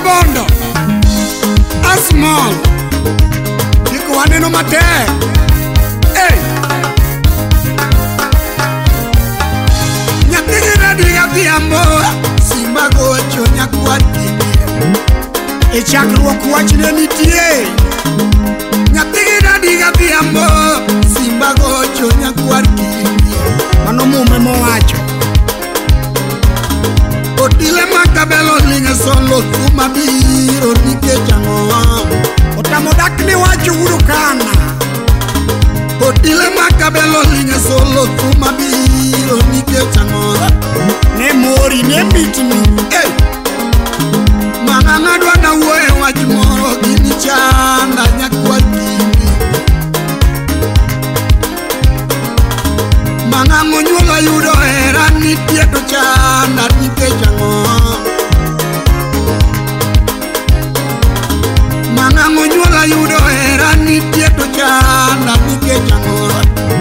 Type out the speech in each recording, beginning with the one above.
bondo asmall diko waneno mate nyathigi radiga dhiambo simba gocho nyakwati e chakruok wachne nitie nyathigi radiga dhiambo simba gocho nyakwati mano mume mowacho Odile makabelo linge solo kuma biro nikech ang'o otamo dak ni wacho uru kana Odile makabelo linge solo kuma biro nikech ang'o ne mori ne mitni mana ng'adwa na wuoye wach moro gini chanda nyakwati mana ng'onyuola yudo hera nitie to chanda nikech ang'o mana ng'onyuola yudo hera nitie to chanda nikech ang'o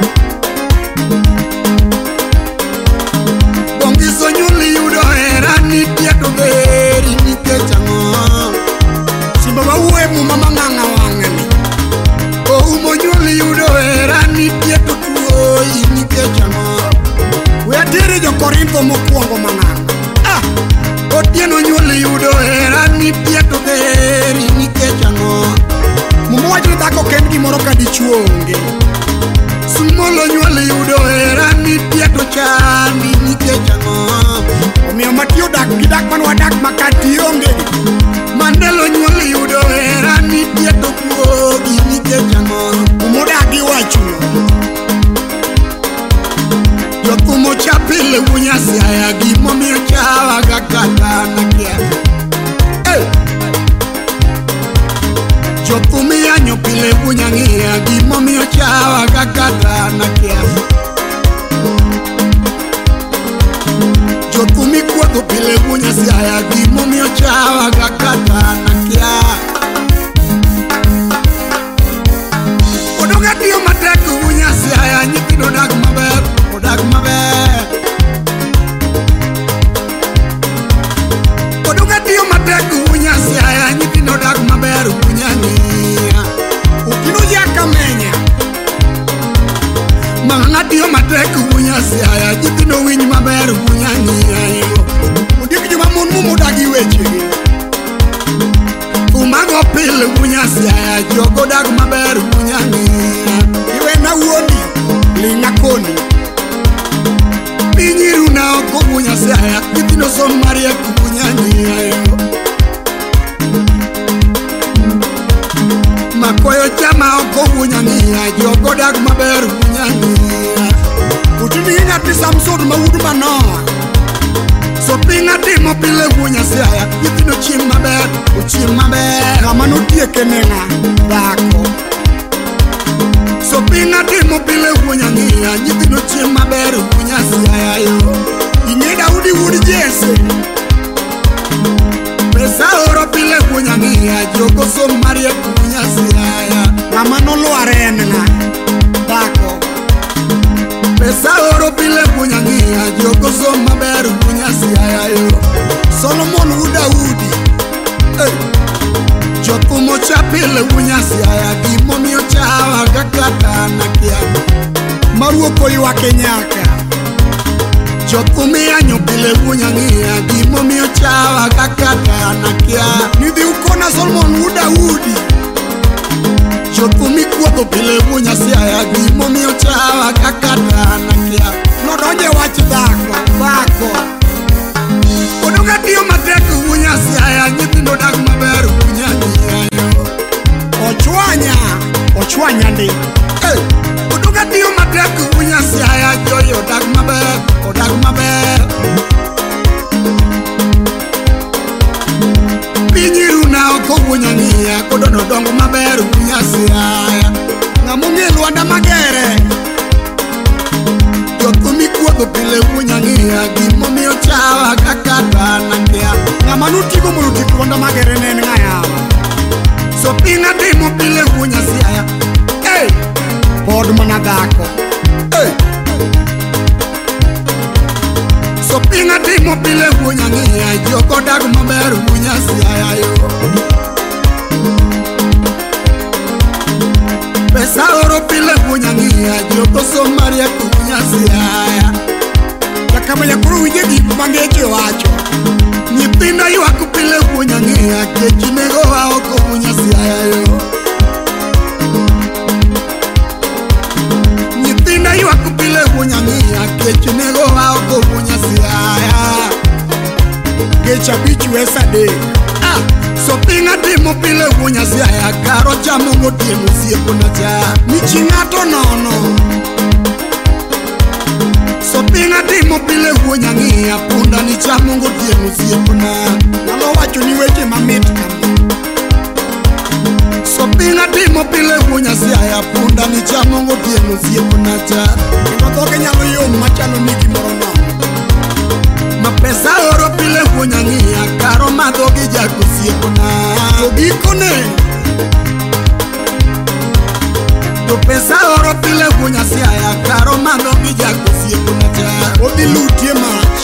bongiso nyuli yudo hera nitie to beri nikech ang'o simba wawuoye muma mang'ang'a wang'ani oumo nyuli yudo hera nitie to tuoi nikech ang'o Weatiri jo Korintho mokwongo mang'ang'a otieno nyuoli yudo hera nitie to beri nikech ang'o mumo wacho ni dhako ken gimoro ka dichuo onge sumolo nyuoli yudo hera nitie to chandi nikech ang'o omiyo mati odak gi dak man wadak makati onge mandelo nyuoli yudo hera nitie to kuogi nikech ang'o mumo dagi wachuno Jotumo chapile wunya siaya gimomiyo chawa gakata nakia Jotumi yanyo pile wunya ngia gimomiyo chawa gakata nakia Jotumi kuoto pile wunya siaya gimomiyo chawa gakata nakia Odoga tiyo mateku wunya siaya nyithindo dak maber Odag maber Odoga tiyo matek wunya siaya nyithindo odag maber wunya ng'iya Ukino yaka menya Mang'a tiyo matek wunya siaya nyithindo winy maber wunya ng'iya Udik joma mon mumo dagi wechegi Umago pile wunya siaya jogo odag maber wunya ng'iya Iwe na wuoni linga koni Pinyiru na oko wunya siaya Nyithindo son mariek wunya ng'iya Makoyo chama oko wunya ng'iya Jogo dag maber wunya ng'iya Utini ng'ati Samson mawudu manoa So pinga timo pile wunya siaya Nyithindo chiem maber Uchiem maber Kama notieke nena dhako So pinga timo pile wunya ng'iya Nyithindo chiem maber wunya siaya yo Ing'e Daudi wud Jesse Pesa oro pile wunya ng'iya Jogo som mariek wunya siaya Kama noluare en ng'a dhako Pesa oro pile wunya ng'iya Jogo som maber wunya siaya yo Solomon wud Daudi Jotumo chapile wunya siaya Gimomiyo chawa gakata nakia Maruoko ywake nyaka Jotumi yanyo pile wunya ng'iya Gimomiyo chawa gakata nakia Nidhi ukona Solomon wud Daudi Jotumi kuotho pile wunya siaya Gimomiyo chawa gakata nakia Nodonje wach dhako Odoga tiyo matek wunya siaya Nyithindo dak maber wunya ng'iya Ochwanya ndi Odoga tiyo matek wunya siaya Joy odag maber Pinyiru na oko wunya ng'iya Kodono dongo maber wunya siaya Ng'amungi Lwanda Magere Jotumi kuodho pile wunya ng'iya Gimomiyo chawa gakata nakia Ng'ama nutigo mondo tik Lwanda Magere nen ng'ayawa So pinga timo pile wunya siaya Pod mana dhako So pinga timo pile wunya ngia joko dag maber wunya siaya yo pesa oro pile wunya ngia joko somaria wunya siaya yakama yakuru wije gi mangeche wacho nyipinda yu akupile wunya ngia kechinego wa oko wunya siaya yo nyipinda yu akupile wunya ngia kechinego wa oko wunya siaya kecha bichu esade so pinga timo pile wunya siaya karo chamo ngotieno siepo na cha michingato nono so pinga timo pile wunya ngia punda ni chamo ngotieno siepo na nalo wacho ni weche mamit kama so pinga timo pile wunya siaya punda ni chamo ngotieno siepo na cha ndotoke nyalo yo machalo niki morono mapesa oro pile wunya ngia karo madogi jako siepo na ogikone to pesa oro pile wunya siaya karo madogi jako siepo na cha odi lutie mach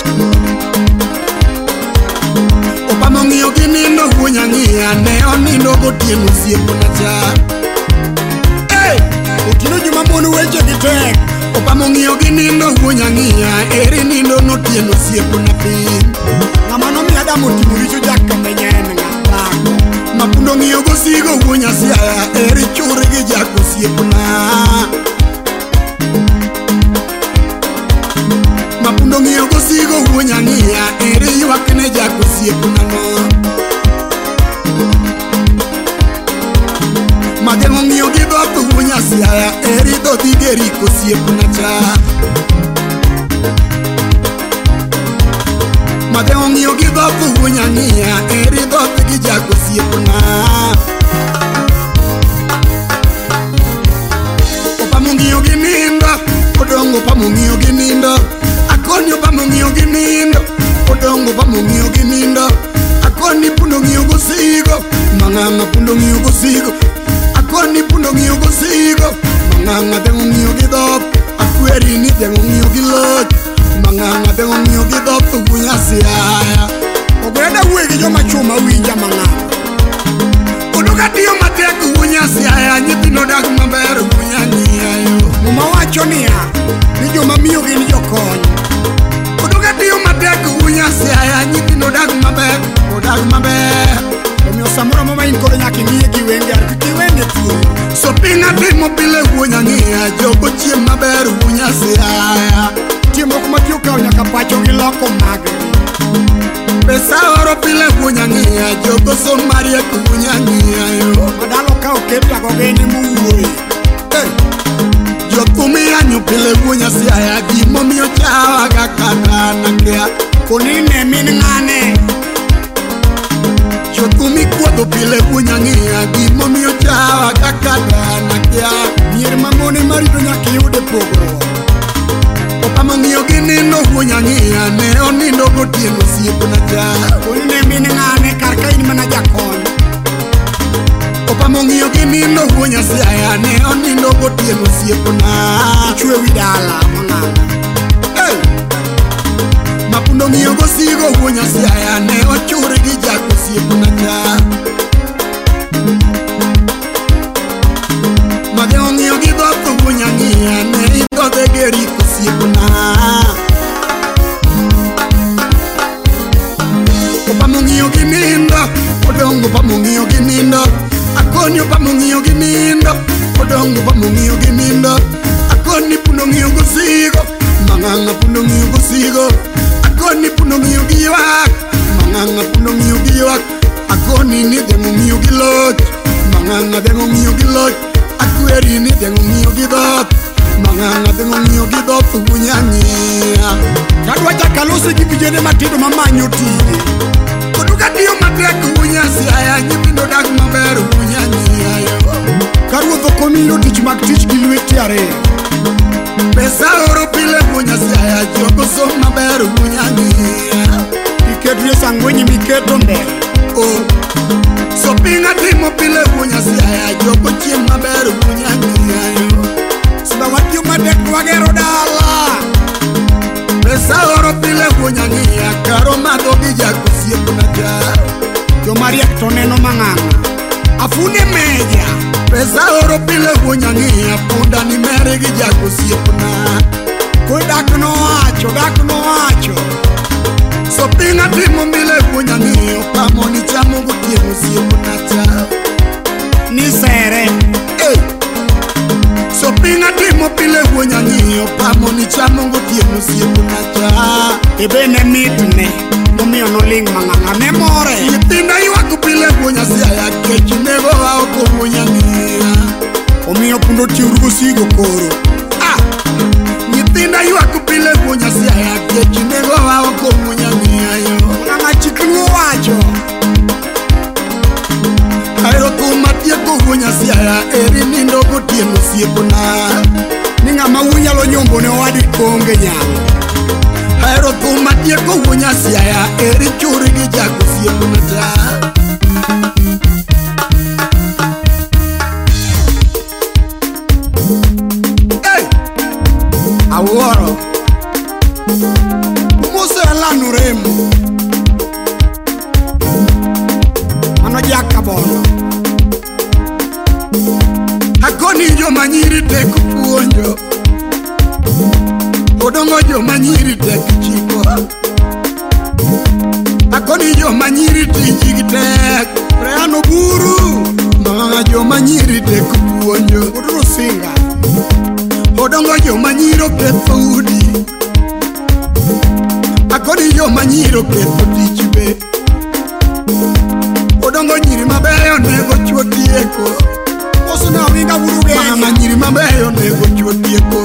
opamongio ginindo wunya ngia ne onindo gotieno siepo na cha utino juma monu weche gitek opamongio ginindo wunya ngia eri nindo notieno siepo na piny ngamano mi Adamu timuricho jaka menyen ng'atak mapundo ngio gosigo wunya siaya eri churi gi jako siepo na mapundo ngio gosigo wunya ngia eri ywakne jako siepo na no magengo ngio gi dhoth wunya siaya eri dhothi geriko siepo na cha magengo ngio gi dhoth wunya ngia eri dhoth gi jako siepo na opamongio gi nindo odongo opamongio gi nindo akoni opamongio gi nindo odongo opamongio gi nindo akoni pundo ngio gosigo manganga pundo ngio gosigo akoni pundo ngio gosigo manganga dengo ngio gi dhoth akweri ni dengo ngio gi loch manganga dengo ngio gi dhoth wunya siaya ogweda wegi joma chuma winja manganga uduka tiyo matek wunya siaya nyithindo dak maber wunya ngia yo muma wacho niya ni joma miyo gin jokony uduka tiyo matek wunya siaya nyithindo dak maber odak maber omiyo samoro mama in kodo nyaka ing'iye gi wenge arki kiwenge tuo so pinga timo pile wunya ngia jogo chiem maber wunya siaya timo kuma tiyo kao nyaka pacho gi loko mage pesa oro pile wunya ngia jogo somaria wunya ngia yo madalo kao kepla go geni muwuoyi jokumi anyo pile wunya siaya gimo miyo chawa kakata nakia konine min ngane jokumi kuodho pile wunya ngia gimo miyo chawa kakata nakia mier mamone marito nyaka yude pogruok opamongio gi nindo wunya ngia ne onindo gotieno siepo na cha konine min ngane karka in mana jakony opamongio gi nindo wunya siaya ne onindo gotieno siepo na chwe widala manganga mapundo ngio gosigo wunya siaya ne ochuri gi jako siepo na cha magengo ngio gi dhoth wunya ngia ne idhodhe geriko siepo na opamongio gi nindo odongo opamongio gi nindo akoni opamongio gi nindo odongo opamongio gi nindo akoni pundo ngio gosigo manganga pundo ngio gosigo akoni pundo ngio gi ywak manganga pundo ngio gi ywak akoni ni dengo ngio gi loch manganga dengo ngio gi loch akweri ni dengo ngio gi dhoth manganga dengo ngio gi dhoth wunya ngia kadwa chakalosi gi vijene matindo mamanyo tije koduka tiyo matek wunya siaya nyithindo dak maber wunya ngia yo karuodho komino tich mag tich gi lweti ariyo pesa oro pile wunya siaya jogo som maber wunya ngia iketo ye sangwenyi miketo mbele so pinga timo pile wunya siaya jogo chiem maber wunya ngia yo siba watiyo madek wagero dala pesa oro pile wunya ngia jako siepna ja. Jo Maria to neno mang'ang'a afune meja Pesa oro pile wuonya ng'iya punda ni mere gi jako siepna. Dak no wacho So pinga timo mbile wuonya ng'iyo pamo ni chamo gotieno siepna cha. ni sere So pinga timo pile wuonya ng'iyo pamo ni chamo gotieno siepna cha. Ebene mitne momiyo noling mang'ang'a ne more. Nyithinda ywak pile wuonya siaya kech nego wa oko wuonya ng'iya. Omiyo pundo tiurugo sigo koro. Nyithinda ywak pile wuonya siaya kech nego wa oko wuonya ng'iya yo. Ng'ang'a chikni wacho Aero kuma tieko wuonya siaya eri nindo gotieno siepna. ni ng'ama wunyalo nyombo ne owadi konge nyalo. Aero kuma tieko wuonya siaya eri churi gi jako siepna cha. Awuoro Mose lanu remo Mano jaka bono Akoni jo manyiri tek puonjo. Odongo jo manyiri tek chiko. Akoni jo manyiri tijigi tek. Preano buru Mang'ang'a jo manyiri tek puonjo. Uduru singa Odongo jo manyiro ketho udi. Akoni jo manyiro ketho tich be. Odongo nyiri mabeyo nego chuo tieko. Osuna winga buru Mama genya nyiri mabeyo nego chuo tieko.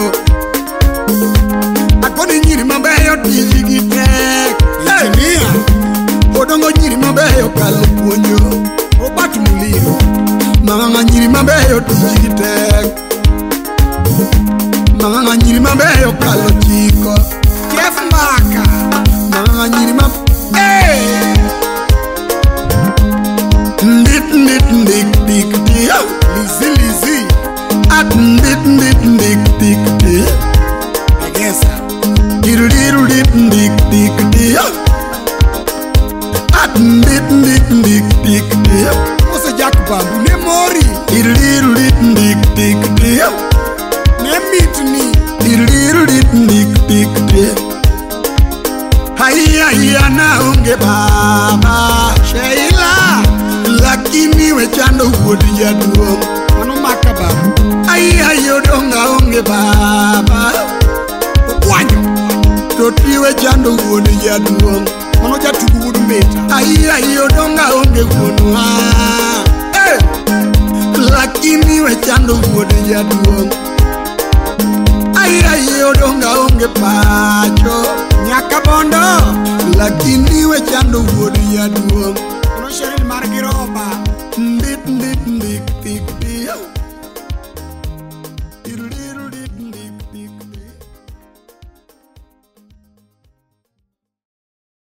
Akoni nyiri mabeyo tijigi tek. Injinia Odongo nyiri mabeyo kalo puonjo. Obatu muliro Mang'ang'a nyiri mabeyo tijigi tek. Mang'ang'a nyiri mabeyo kalo chiko. Jeff Mbaka Mang'ang'a nyiri Ndik dia. Lizi At ndik dia. Egesa Diru ndik dia. At ndik dia. Mose Jack Bambu ne mori Diru ndik dia. ne mitni Diru ndik dia. Haya na onge baba Sheila lakini we chando wuod jaduong'. Mano maka babu Ayo donga onge baba Okwanyo to tiwe chando wuod jaduong'. Mano jatugu wudu meta Ayo donga onge wuonwa lakini we chando wuod jaduong'. Ayo donga onge pacho Nyaka bondo lakini we chando wuod jaduong'. Mano Sheryl mar Giroba Ndit